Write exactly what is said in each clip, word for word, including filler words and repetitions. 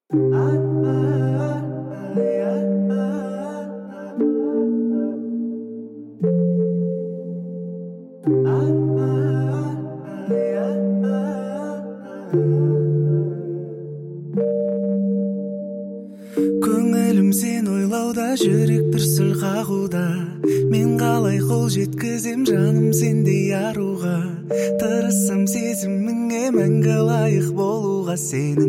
Көңілім сен ойлауда, жүрек дүрсіл қағуда. Мен қалай қол жеткізем жаным сендей аруға. Тырыссам сезіміңе мәңгі лайық болуға. Сенің,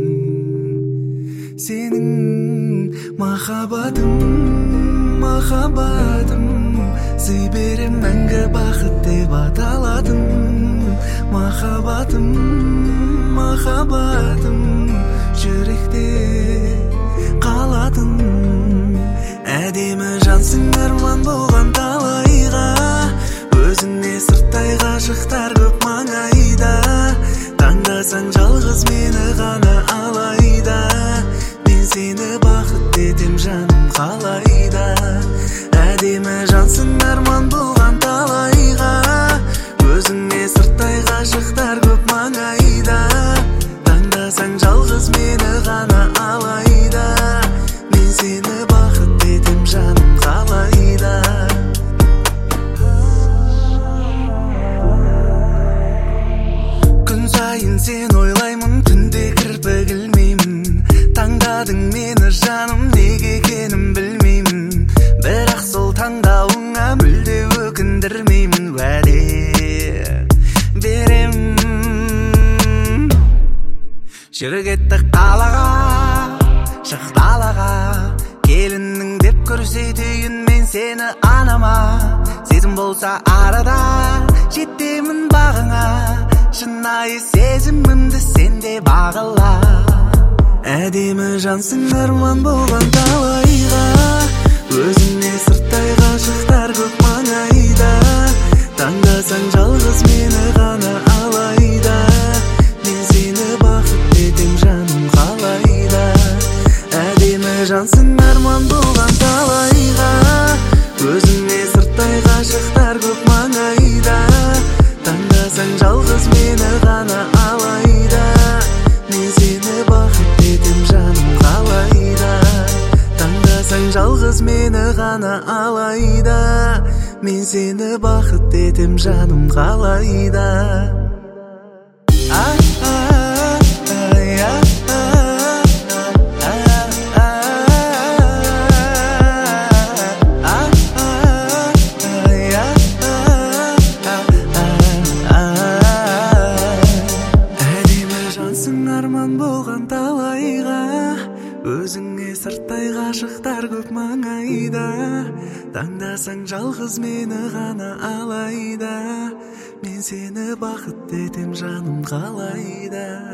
сенің махаббатым, махаббатым. Сый берем мәңгі бақыт деп аталатын. Махаббатым, махаббатым. Жүректе қалатын. Әдемі жансың, арман болған талайға. Өзіңе сырттай ғашықтар көп маңайда. Таңдасаң жалғыз мені ғана алайда. Мен сені бақыт етем жаным қалайда. Әдемі жансың, арман болған талайға. Өзіңе сырттай ғашықтар көп маңайда. Таңдасаң жалғыз мені ғана алайда. Мен сені бақыт етем жаным қалайда. Күн сайын сен ойлаймын, түнде кірпік ілмеймін. Таңдадың мені жаным, неге екенін білмеймін. Бірақ сол таңдауыңа мүлде өкіндірмеймін. Уәде берем жүр кетті қалаға, шық далаға. Келіннің деп көрсетейін мен сені анама. Сезім болса арада, жетемін бағыңа. Шынайы сезімімді сенде бағыла. Әдемі жансың, арман болған талайға. Өзіңе сырттай ғашықтар көп маңайда. Таңдасаң жалғыз мені ғана алайда. Мен сені бақыт етем жаным қалайда. Әдемі жансың, арман болған талайға. Өзіңе сырттай ғашықтар көп маңайда. Таңдасаң жалғыз мені ғана алайда. Мен сені бақыт етем жаным қалайда. Таңдасаң жалғыз мені ғана алайда. Мен сені бақыт етем жаным қалайда. Арман болған талайға. Өзіңе сырттай ғашықтар көп маңайда. Таңдасаң жалғыз мені ғана алайда. Мен сені бақыт етем жаным қалайда.